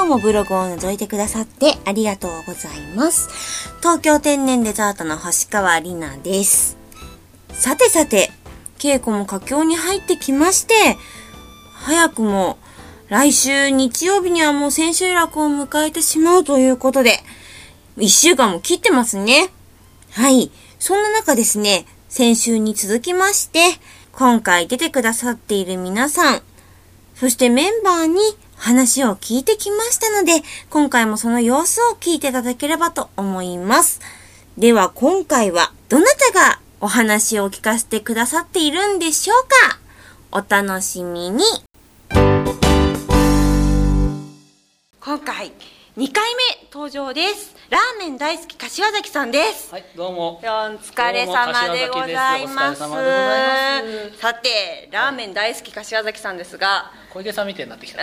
もブログを覗いてくださってありがとうございます。東京天然デザートの星川里奈です。さてさて、稽古も佳境に入ってきまして、早くも来週日曜日にはもう千秋楽を迎えてしまうということで、1週間も切ってますね。はい。そんな中ですね、先週に続きまして、今回出てくださっている皆さん、そしてメンバーに話を聞いてきましたので、今回もその様子を聞いていただければと思います。では今回はどなたがお話を聞かせてくださっているんでしょうか？お楽しみに。今回2回目登場です。ラーメン大好き柏崎さんです。 はい、どうも。 お疲れ様でございます。さて、ラーメン大好き柏崎さんですが、 小池さんみたいになってきた。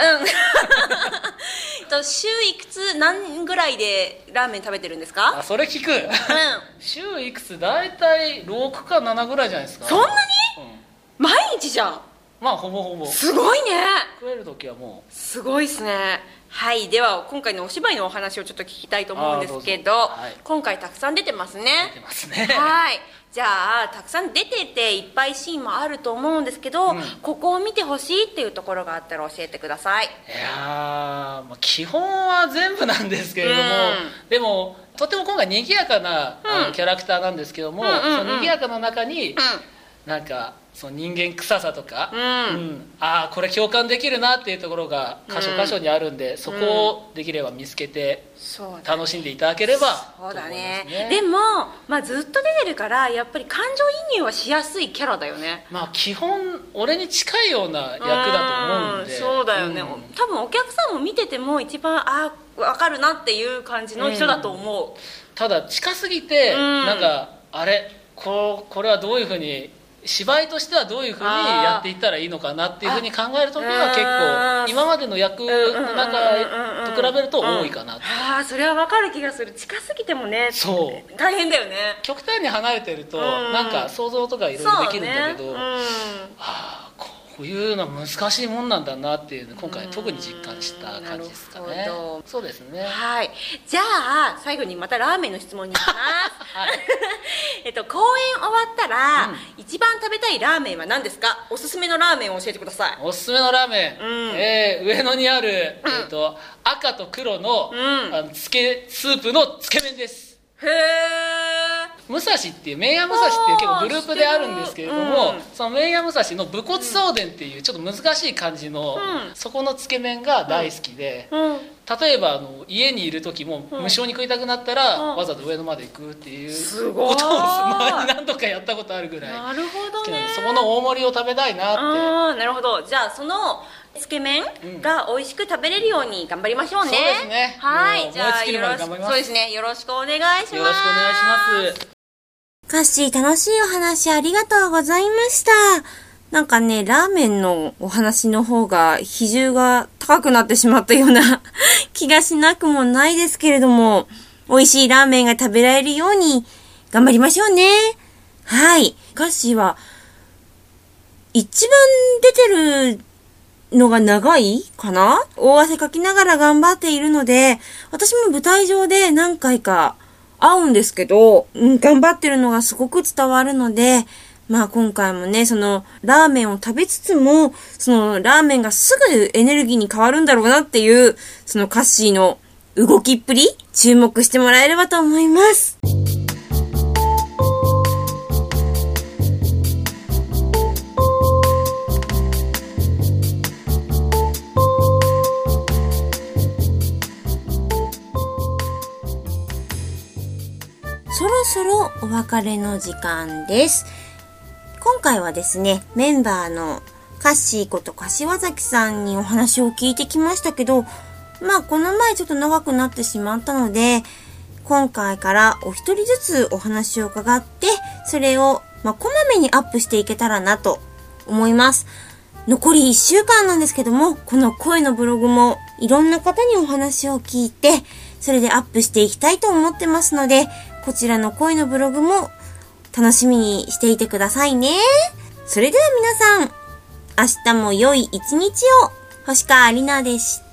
週いくつ何ぐらいでラーメン食べてるんですか？ あ、それ聞く。週いくつ？だいたい6か7ぐらいじゃないですか。 そんなに？毎日じゃん。 まあほぼほぼ。 すごいね。 食える時はもうすごいですね。はい、では今回のお芝居のお話をちょっと聞きたいと思うんですけど、 はい、 今回たくさん出てますね。 出てますね。 はい、じゃあたくさん出てていっぱいシーンもあると思うんですけど、ここを見てほしいっていうところがあったら教えてください。 いやー、基本は全部なんですけれども、でもとても今回賑やかな、キャラクターなんですけども、その賑やかな中に、なんかその人間臭さとか、ああこれ共感できるなっていうところが箇所箇所にあるんで、そこをできれば見つけて楽しんでいただければと思いますね。 でも、ずっと出てるからやっぱり感情移入はしやすいキャラだよね。 基本俺に近いような役だと思うんで。 そうだよね、多分お客さんも見てても一番分かるなっていう感じの人だと思う。 ただ近すぎて、なんかあれこれはどういうふうに芝居としてはどういうふうにやっていったらいいのかなっていうふうに考えるときは結構今までの役の中と比べると多いかなって。 それは分かる気がする。近すぎてもね、 そう大変だよね。 極端に離れてるとなんか想像とかいろいろできるんだけど、こういうのは難しいもんなんだなっていうの今回特に実感した感じですかね。そうですね。 はい。じゃあ最後にまたラーメンの質問に行きます。公演終わったら、一番食べたいラーメンは何ですか？おすすめのラーメンを教えてください。 おすすめのラーメン、上野にある、赤と黒の、スープのつけ麺です。 へー。 武蔵っていう麺屋武蔵っていう結構グループであるんですけれども、その麺屋武蔵の武骨送電っていうちょっと難しい感じの、そこのつけ麺が大好きで、例えば家にいる時も無性に食いたくなったら、わざと上野まで行くっていうことを前に何度かやったことあるぐらい。 なるほどね。 そこの大盛りを食べたいなって。 なるほど。じゃあそのつけ麺が美味しく食べれるように頑張りましょうね。 そうですね。 はい。じゃあそうですね。よろしくお願いします。 よろしくお願いします。 カッシー楽しいお話ありがとうございました。なんかね、ラーメンのお話の方が比重が高くなってしまったような気がしなくもないですけれども、美味しいラーメンが食べられるように頑張りましょうね。はい。カッシーは一番出てるのが長いかな？大汗かきながら頑張っているので、私も舞台上で何回か会うんですけど、頑張ってるのがすごく伝わるので、今回もね、そのラーメンを食べつつも、そのラーメンがすぐエネルギーに変わるんだろうなっていう、そのカッシーの動きっぷり、注目してもらえればと思います。そろそろお別れの時間です。今回はですね、メンバーのカッシーこと柏崎さんにお話を聞いてきましたけど、この前ちょっと長くなってしまったので、今回からお一人ずつお話を伺って、それをこまめにアップしていけたらなと思います。残り1週間なんですけども、この声のブログもいろんな方にお話を聞いて、それでアップしていきたいと思ってますので、こちらの恋のブログも楽しみにしていてくださいね。それでは皆さん、明日も良い一日を。星川里奈でした。